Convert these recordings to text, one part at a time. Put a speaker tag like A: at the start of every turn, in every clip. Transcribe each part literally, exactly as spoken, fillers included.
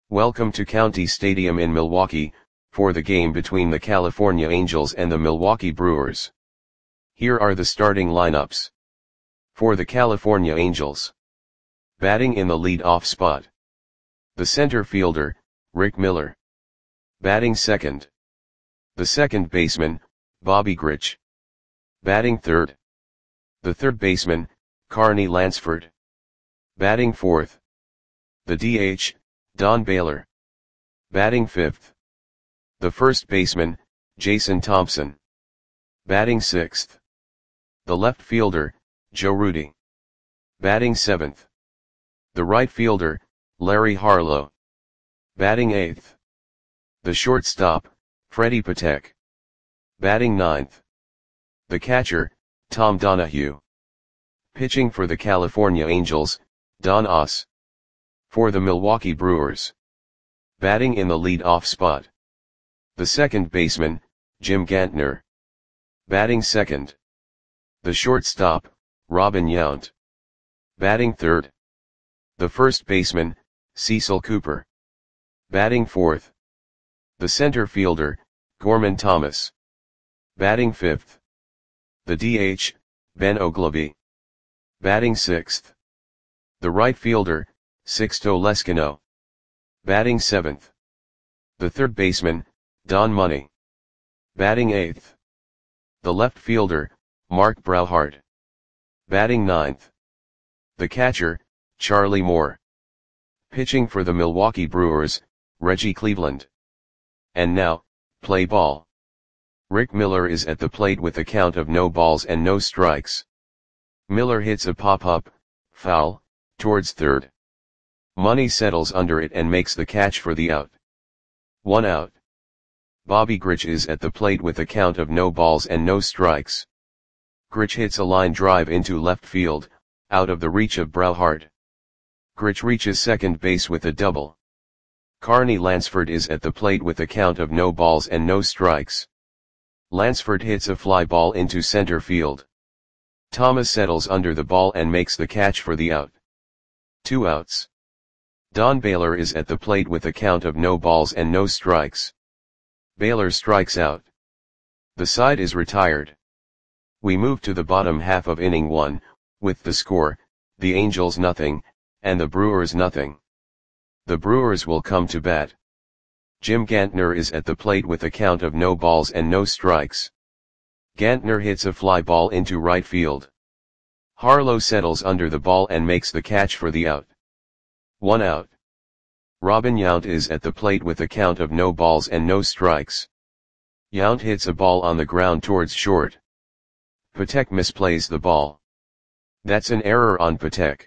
A: Welcome to County Stadium in Milwaukee, for the game between the California Angels and the Milwaukee Brewers. Here are the starting lineups. For the California Angels. Batting in the lead-off spot. The center fielder, Rick Miller. Batting second. The second baseman, Bobby Grich. Batting third. The third baseman, Carney Lansford. Batting fourth. The D H, Don Baylor. Batting fifth. The first baseman, Jason Thompson. Batting sixth. The left fielder, Joe Rudi. Batting seventh. The right fielder, Larry Harlow. Batting eighth. The shortstop, Freddie Patek. Batting ninth. The catcher, Tom Donahue. Pitching for the California Angels, Don Oss. For the Milwaukee Brewers. Batting in the lead-off spot. The second baseman, Jim Gantner. Batting second. The shortstop, Robin Yount. Batting third. The first baseman, Cecil Cooper. Batting fourth. The center fielder, Gorman Thomas. Batting fifth. The D H, Ben Oglivie. Batting sixth. The right fielder, Sixto Leskino. Batting seventh. The third baseman, Don Money. Batting eighth. The left fielder, Mark Brauhart. Batting ninth. The catcher, Charlie Moore. Pitching for the Milwaukee Brewers, Reggie Cleveland. And now, play ball. Rick Miller is at the plate with a count of no balls and no strikes. Miller hits a pop-up, foul, towards third. Money settles under it and makes the catch for the out. One out. Bobby Grich is at the plate with a count of no balls and no strikes. Grich hits a line drive into left field, out of the reach of Brauhart. Grich reaches second base with a double. Carney Lansford is at the plate with a count of no balls and no strikes. Lansford hits a fly ball into center field. Thomas settles under the ball and makes the catch for the out. Two outs. Don Baylor is at the plate with a count of no balls and no strikes. Baylor strikes out. The side is retired. We move to the bottom half of inning one, with the score, the Angels nothing, and the Brewers nothing. The Brewers will come to bat. Jim Gantner is at the plate with a count of no balls and no strikes. Gantner hits a fly ball into right field. Harlow settles under the ball and makes the catch for the out. One out. Robin Yount is at the plate with a count of no balls and no strikes. Yount hits a ball on the ground towards short. Patek misplays the ball. That's an error on Patek.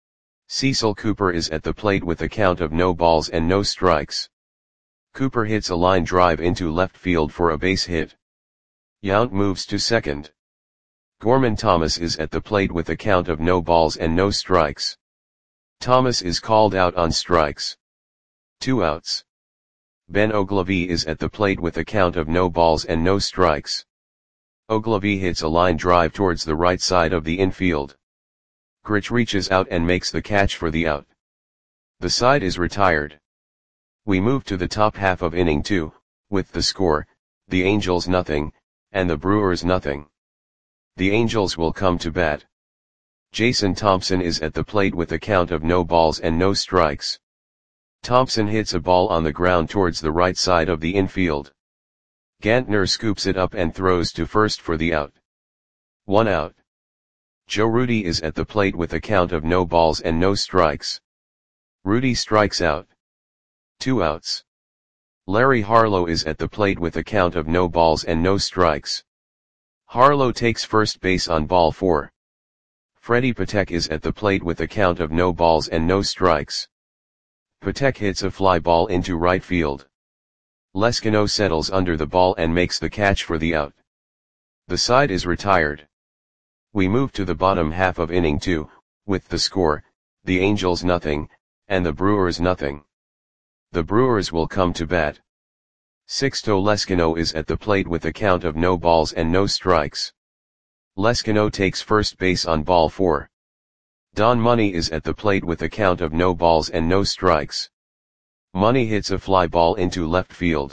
A: Cecil Cooper is at the plate with a count of no balls and no strikes. Cooper hits a line drive into left field for a base hit. Yount moves to second. Gorman Thomas is at the plate with a count of no balls and no strikes. Thomas is called out on strikes. Two outs. Ben Oglivie is at the plate with a count of no balls and no strikes. Oglivie hits a line drive towards the right side of the infield. Grich reaches out and makes the catch for the out. The side is retired. We move to the top half of inning two, with the score, the Angels nothing, and the Brewers nothing. The Angels will come to bat. Jason Thompson is at the plate with a count of no balls and no strikes. Thompson hits a ball on the ground towards the right side of the infield. Gantner scoops it up and throws to first for the out. One out. Joe Rudi is at the plate with a count of no balls and no strikes. Rudi strikes out. Two outs. Larry Harlow is at the plate with a count of no balls and no strikes. Harlow takes first base on ball four. Freddie Patek is at the plate with a count of no balls and no strikes. Patek hits a fly ball into right field. Leskino settles under the ball and makes the catch for the out. The side is retired. We move to the bottom half of inning two, with the score, the Angels nothing, and the Brewers nothing. The Brewers will come to bat. Sixto Leskino is at the plate with a count of no balls and no strikes. Leskino takes first base on ball four. Don Money is at the plate with a count of no balls and no strikes. Money hits a fly ball into left field.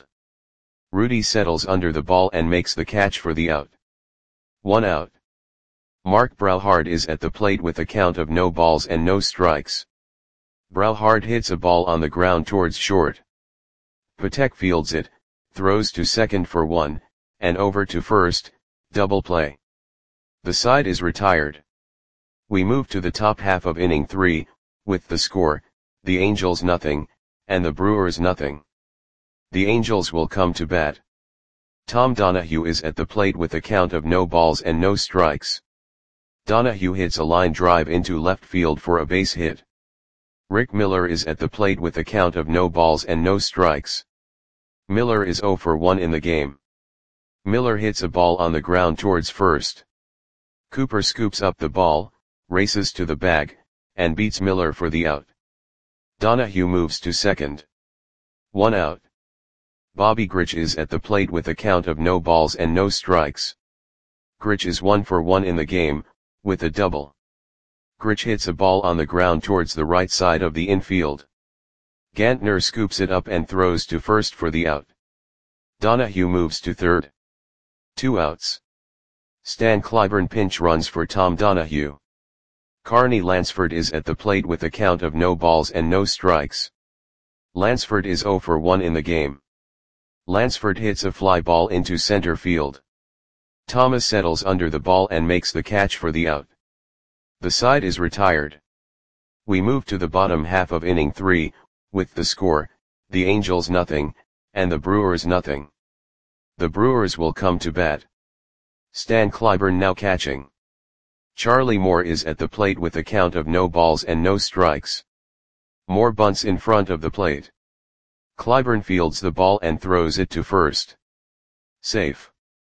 A: Rudy settles under the ball and makes the catch for the out. One out. Mark Brouhard is at the plate with a count of no balls and no strikes. Brouhard hits a ball on the ground towards short. Patek fields it, throws to second for one, and over to first, double play. The side is retired. We move to the top half of inning three, with the score, the Angels nothing, and the Brewers nothing. The Angels will come to bat. Tom Donahue is at the plate with a count of no balls and no strikes. Donahue hits a line drive into left field for a base hit. Rick Miller is at the plate with a count of no balls and no strikes. Miller is oh for one in the game. Miller hits a ball on the ground towards first. Cooper scoops up the ball, races to the bag, and beats Miller for the out. Donahue moves to second. One out. Bobby Grich is at the plate with a count of no balls and no strikes. Grich is one for one in the game, with a double. Grich hits a ball on the ground towards the right side of the infield. Gantner scoops it up and throws to first for the out. Donahue moves to third. Two outs. Stan Clyburn pinch runs for Tom Donahue. Carney Lansford is at the plate with a count of no balls and no strikes. Lansford is oh for one in the game. Lansford hits a fly ball into center field. Thomas settles under the ball and makes the catch for the out. The side is retired. We move to the bottom half of inning three, with the score, the Angels nothing, and the Brewers nothing. The Brewers will come to bat. Stan Clyburn now catching. Charlie Moore is at the plate with a count of no balls and no strikes. Moore bunts in front of the plate. Clyburn fields the ball and throws it to first. Safe.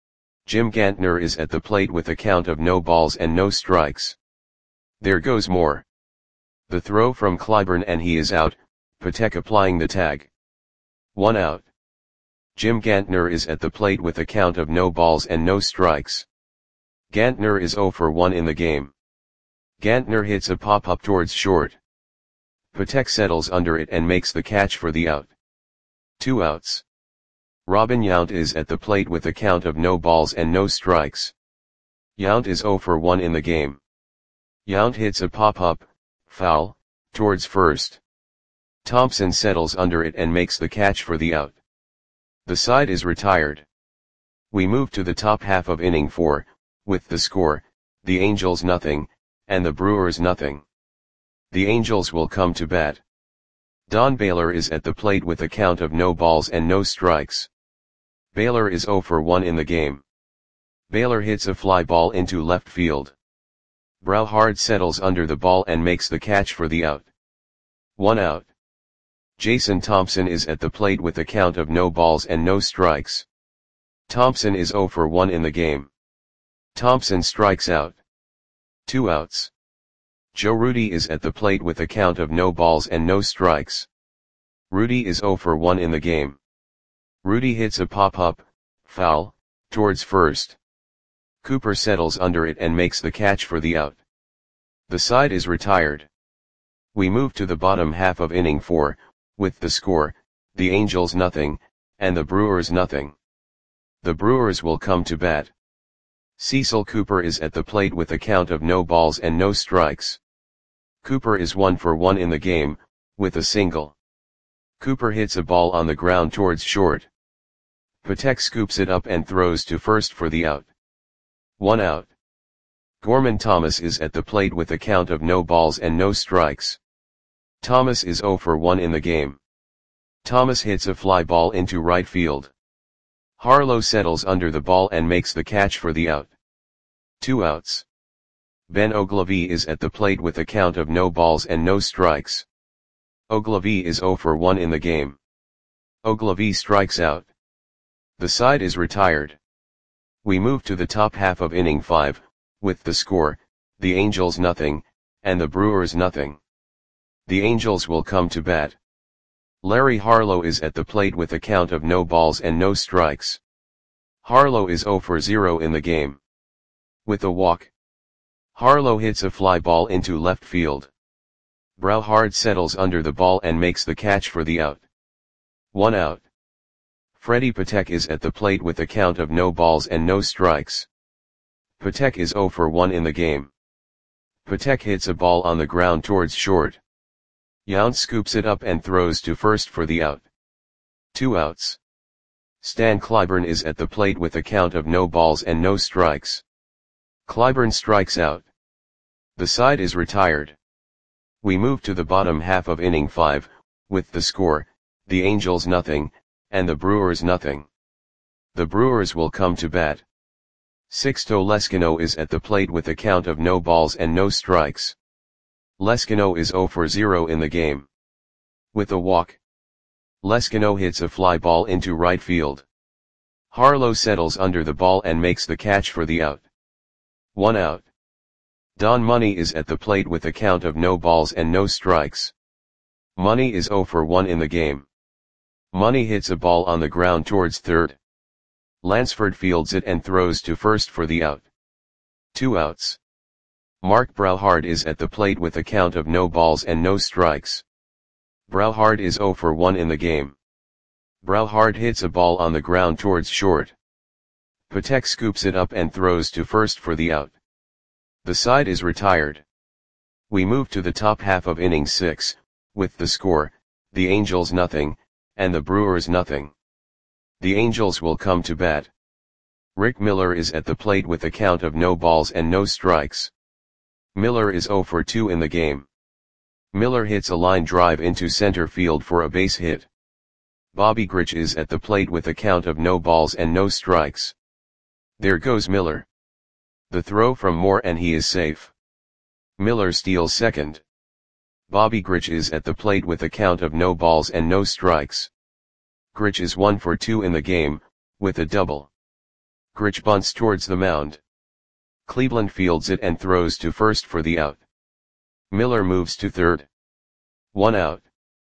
A: Jim Gantner is at the plate with a count of no balls and no strikes. There goes Moore. The throw from Clyburn and he is out, Patek applying the tag. One out. Jim Gantner is at the plate with a count of no balls and no strikes. Gantner is oh for one in the game. Gantner hits a pop-up towards short. Patek settles under it and makes the catch for the out. Two outs. Robin Yount is at the plate with a count of no balls and no strikes. Yount is oh for one in the game. Yount hits a pop-up, foul, towards first. Thompson settles under it and makes the catch for the out. The side is retired. We move to the top half of inning four, with the score, the Angels nothing, and the Brewers nothing. The Angels will come to bat. Don Baylor is at the plate with a count of no balls and no strikes. Baylor is oh for one in the game. Baylor hits a fly ball into left field. Brouhard settles under the ball and makes the catch for the out. One out. Jason Thompson is at the plate with a count of no balls and no strikes. Thompson is oh for one in the game. Thompson strikes out. Two outs. Joe Rudi is at the plate with a count of no balls and no strikes. Rudi is oh for one in the game. Rudi hits a pop-up, foul, towards first. Cooper settles under it and makes the catch for the out. The side is retired. We move to the bottom half of inning four, with the score, the Angels nothing, and the Brewers nothing. The Brewers will come to bat. Cecil Cooper is at the plate with a count of no balls and no strikes. Cooper is one for one in the game, with a single. Cooper hits a ball on the ground towards short. Patek scoops it up and throws to first for the out. One out. Gorman Thomas is at the plate with a count of no balls and no strikes. Thomas is oh for one in the game. Thomas hits a fly ball into right field. Harlow settles under the ball and makes the catch for the out. Two outs. Ben Ogilvie is at the plate with a count of no balls and no strikes. Ogilvie is oh for one in the game. Ogilvie strikes out. The side is retired. We move to the top half of inning five, with the score, the Angels nothing, and the Brewers nothing. The Angels will come to bat. Larry Harlow is at the plate with a count of no balls and no strikes. Harlow is oh for zero in the game. With a walk. Harlow hits a fly ball into left field. Brouhard settles under the ball and makes the catch for the out. One out. Freddie Patek is at the plate with a count of no balls and no strikes. Patek is zero for one in the game. Patek hits a ball on the ground towards short. Yount scoops it up and throws to first for the out. Two outs. Stan Clyburn is at the plate with a count of no balls and no strikes. Clyburn strikes out. The side is retired. We move to the bottom half of inning five, with the score, the Angels nothing, and the Brewers nothing. The Brewers will come to bat. Sixto Leskino is at the plate with a count of no balls and no strikes. Leskino is zero for zero in the game. With a walk, Leskino hits a fly ball into right field. Harlow settles under the ball and makes the catch for the out. One out. Don Money is at the plate with a count of no balls and no strikes. Money is zero for one in the game. Money hits a ball on the ground towards third. Lansford fields it and throws to first for the out. Two outs. Mark Brauhard is at the plate with a count of no balls and no strikes. Brauhard is zero for one in the game. Brauhard hits a ball on the ground towards short. Patek scoops it up and throws to first for the out. The side is retired. We move to the top half of inning six, with the score, the Angels nothing, and the Brewers nothing. The Angels will come to bat. Rick Miller is at the plate with a count of no balls and no strikes. Miller is zero for two in the game. Miller hits a line drive into center field for a base hit. Bobby Grich is at the plate with a count of no balls and no strikes. There goes Miller. The throw from Moore and he is safe. Miller steals second. Bobby Grich is at the plate with a count of no balls and no strikes. Grich is one for two in the game, with a double. Grich bunts towards the mound. Cleveland fields it and throws to first for the out. Miller moves to third. One out.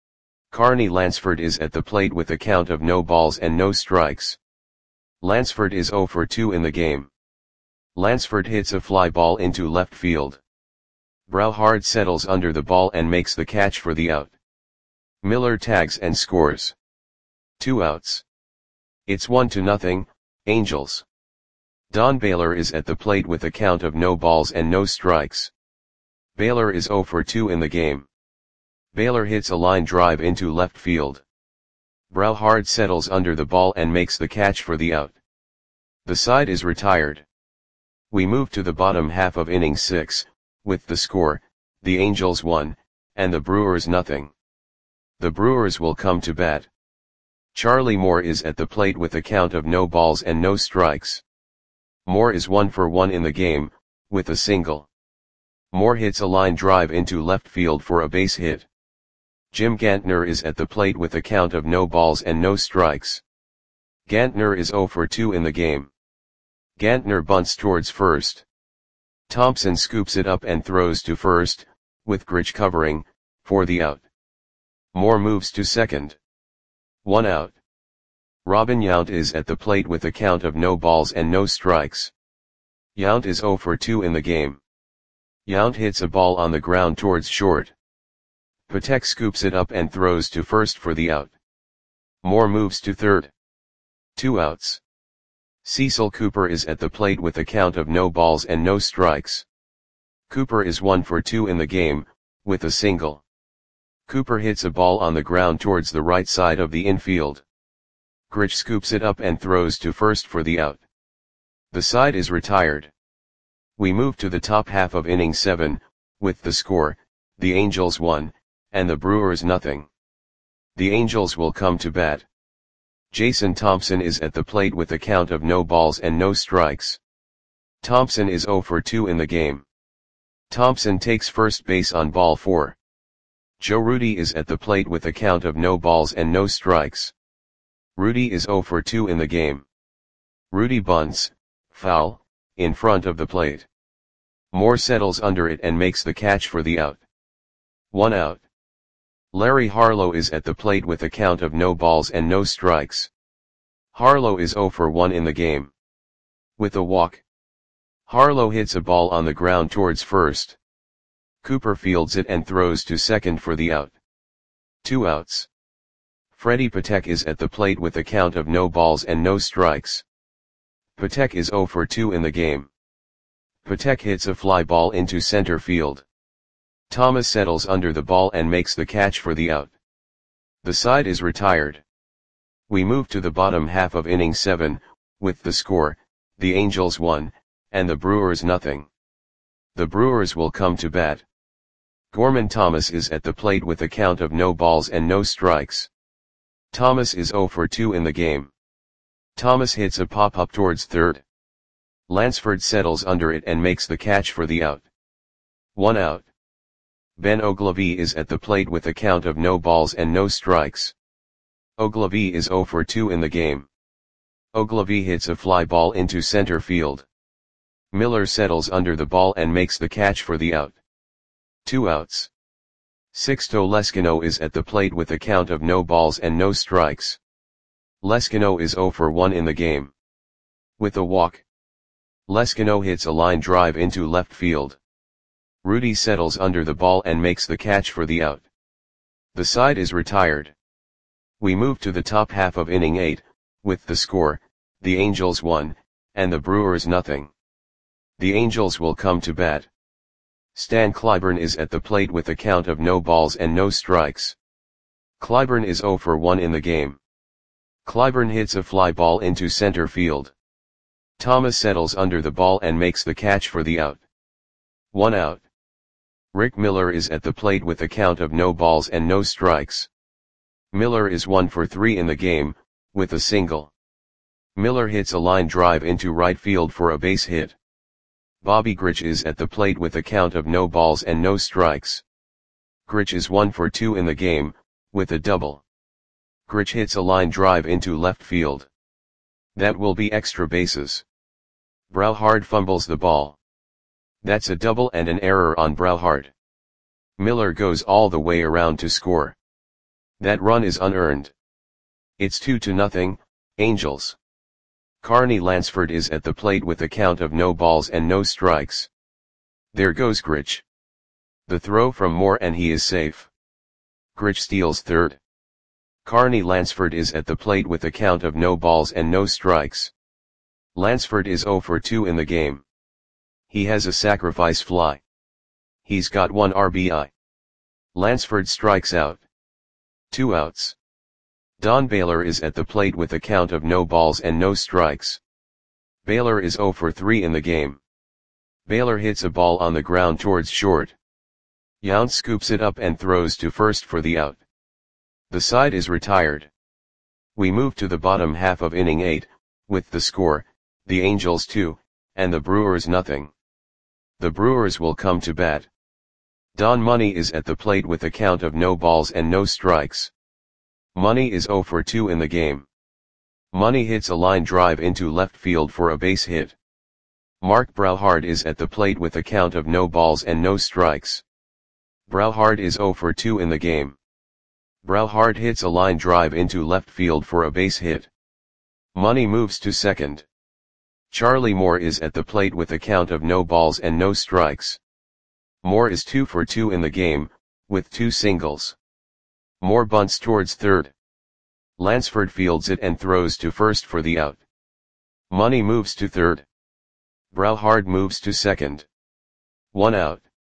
A: Carney Lansford is at the plate with a count of no balls and no strikes. Lansford is zero for two in the game. Lansford hits a fly ball into left field. Brauhard settles under the ball and makes the catch for the out. Miller tags and scores. Two outs. It's one to nothing, Angels. Don Baylor is at the plate with a count of no balls and no strikes. Baylor is zero for two in the game. Baylor hits a line drive into left field. Brauhard settles under the ball and makes the catch for the out. The side is retired. We move to the bottom half of inning six, with the score, the Angels one, and the Brewers nothing. The Brewers will come to bat. Charlie Moore is at the plate with a count of no balls and no strikes. Moore is one for one in the game, with a single. Moore hits a line drive into left field for a base hit. Jim Gantner is at the plate with a count of no balls and no strikes. Gantner is zero for two in the game. Gantner bunts towards first. Thompson scoops it up and throws to first, with Grich covering, for the out. Moore moves to second. One out. Robin Yount is at the plate with a count of no balls and no strikes. Yount is zero for two in the game. Yount hits a ball on the ground towards short. Patek scoops it up and throws to first for the out. Moore moves to third. Two outs. Cecil Cooper is at the plate with a count of no balls and no strikes. Cooper is one for two in the game, with a single. Cooper hits a ball on the ground towards the right side of the infield. Grich scoops it up and throws to first for the out. The side is retired. We move to the top half of inning seven, with the score, the Angels one, and the Brewers nothing. The Angels will come to bat. Jason Thompson is at the plate with a count of no balls and no strikes. Thompson is zero for two in the game. Thompson takes first base on ball four. Joe Rudy is at the plate with a count of no balls and no strikes. Rudy is zero for two in the game. Rudy bunts, foul, in front of the plate. Moore settles under it and makes the catch for the out. One out. Larry Harlow is at the plate with a count of no balls and no strikes. Harlow is zero for one in the game. With a walk, Harlow hits a ball on the ground towards first. Cooper fields it and throws to second for the out. Two outs. Freddy Patek is at the plate with a count of no balls and no strikes. Patek is zero for two in the game. Patek hits a fly ball into center field. Thomas settles under the ball and makes the catch for the out. The side is retired. We move to the bottom half of inning seven, with the score, the Angels one, and the Brewers nothing. The Brewers will come to bat. Gorman Thomas is at the plate with a count of no balls and no strikes. Thomas is zero for two in the game. Thomas hits a pop-up towards third. Lansford settles under it and makes the catch for the out. One out. Ben Ogilvie is at the plate with a count of no balls and no strikes. Ogilvie is zero for two in the game. Ogilvie hits a fly ball into center field. Miller settles under the ball and makes the catch for the out. Two outs. Sixto Leskino is at the plate with a count of no balls and no strikes. Leskino is zero for one in the game. With a walk, Leskino hits a line drive into left field. Rudy settles under the ball and makes the catch for the out. The side is retired. We move to the top half of inning eight, with the score, the Angels one, and the Brewers nothing. The Angels will come to bat. Stan Clyburn is at the plate with a count of no balls and no strikes. Clyburn is zero for one in the game. Clyburn hits a fly ball into center field. Thomas settles under the ball and makes the catch for the out. One out. Rick Miller is at the plate with a count of no balls and no strikes. Miller is one for three in the game, with a single. Miller hits a line drive into right field for a base hit. Bobby Grich is at the plate with a count of no balls and no strikes. Grich is one for two in the game, with a double. Grich hits a line drive into left field. That will be extra bases. Brauhard fumbles the ball. That's a double and an error on Brauhard. Miller goes all the way around to score. That run is unearned. It's two to nothing, Angels. Carney Lansford is at the plate with a count of no balls and no strikes. There goes Grich. The throw from Moore and he is safe. Grich steals third. Carney Lansford is at the plate with a count of no balls and no strikes. Lansford is zero for two in the game. He has a sacrifice fly. He's got one R B I. Lansford strikes out. Two outs. Don Baylor is at the plate with a count of no balls and no strikes. Baylor is zero for three in the game. Baylor hits a ball on the ground towards short. Yount scoops it up and throws to first for the out. The side is retired. We move to the bottom half of inning eight, with the score, the Angels two, and the Brewers nothing. The Brewers will come to bat. Don Money is at the plate with a count of no balls and no strikes. Money is zero for two in the game. Money hits a line drive into left field for a base hit. Mark Brauhard is at the plate with a count of no balls and no strikes. Brauhard is zero for two in the game. Brauhard hits a line drive into left field for a base hit. Money moves to second. Charlie Moore is at the plate with a count of no balls and no strikes. Moore is two for two in the game, with two singles. Moore bunts towards third. Lansford fields it and throws to first for the out. Money moves to third. Brauhard moves to second. One out.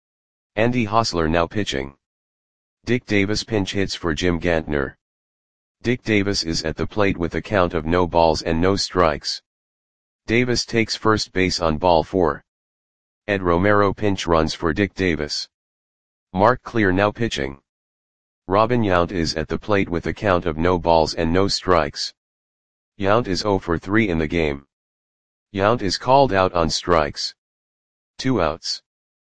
A: Andy Hosler now pitching. Dick Davis pinch hits for Jim Gantner. Dick Davis is at the plate with a count of no balls and no strikes. Davis takes first base on ball four. Ed Romero pinch runs for Dick Davis. Mark Clear now pitching. Robin Yount is at the plate with a count of no balls and no strikes. Yount is zero for three in the game. Yount is called out on strikes. Two outs.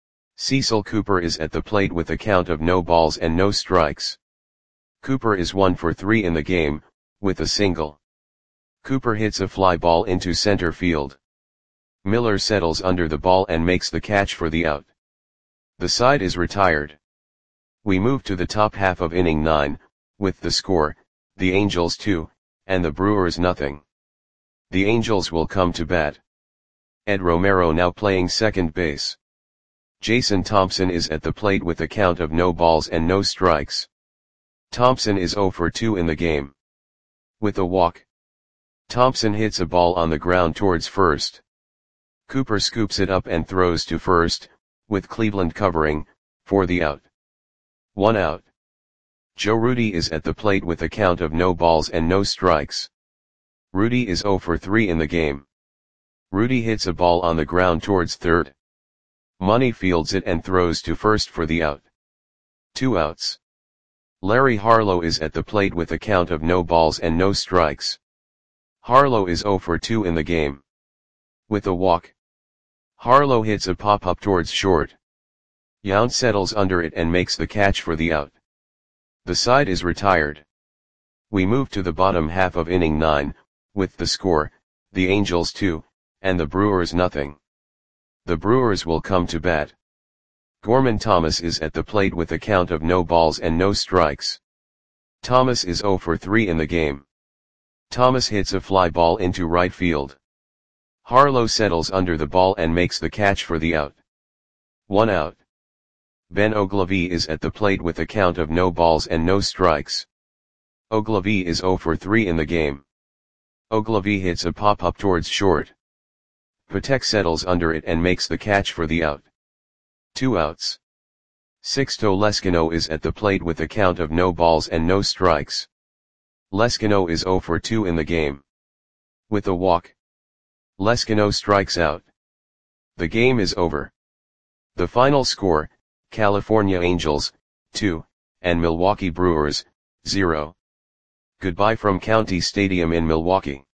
A: Cecil Cooper is at the plate with a count of no balls and no strikes. Cooper is one for three in the game, with a single. Cooper hits a fly ball into center field. Miller settles under the ball and makes the catch for the out. The side is retired. We move to the top half of inning nine, with the score, the Angels two, and the Brewers nothing. The Angels will come to bat. Ed Romero now playing second base. Jason Thompson is at the plate with a count of no balls and no strikes. Thompson is zero for two in the game. With a walk. Thompson hits a ball on the ground towards first. Cooper scoops it up and throws to first, with Cleveland covering, for the out. One out. Joe Rudi is at the plate with a count of no balls and no strikes. Rudi is zero for three in the game. Rudi hits a ball on the ground towards third. Money fields it and throws to first for the out. Two outs. Larry Harlow is at the plate with a count of no balls and no strikes. Harlow is zero for two in the game. With a walk. Harlow hits a pop-up towards short. Yount settles under it and makes the catch for the out. The side is retired. We move to the bottom half of inning nine, with the score, the Angels two, and the Brewers nothing. The Brewers will come to bat. Gorman Thomas is at the plate with a count of no balls and no strikes. Thomas is zero for three in the game. Thomas hits a fly ball into right field. Harlow settles under the ball and makes the catch for the out. One out. Ben Oglivie is at the plate with a count of no balls and no strikes. Oglivie is zero for three in the game. Oglivie hits a pop-up towards short. Patek settles under it and makes the catch for the out. Two outs. Sixto Leskino is at the plate with a count of no balls and no strikes. Leskino is zero for two in the game. With a walk. Leskino strikes out. The game is over. The final score, California Angels, two, and Milwaukee Brewers, zero. Goodbye from County Stadium in Milwaukee.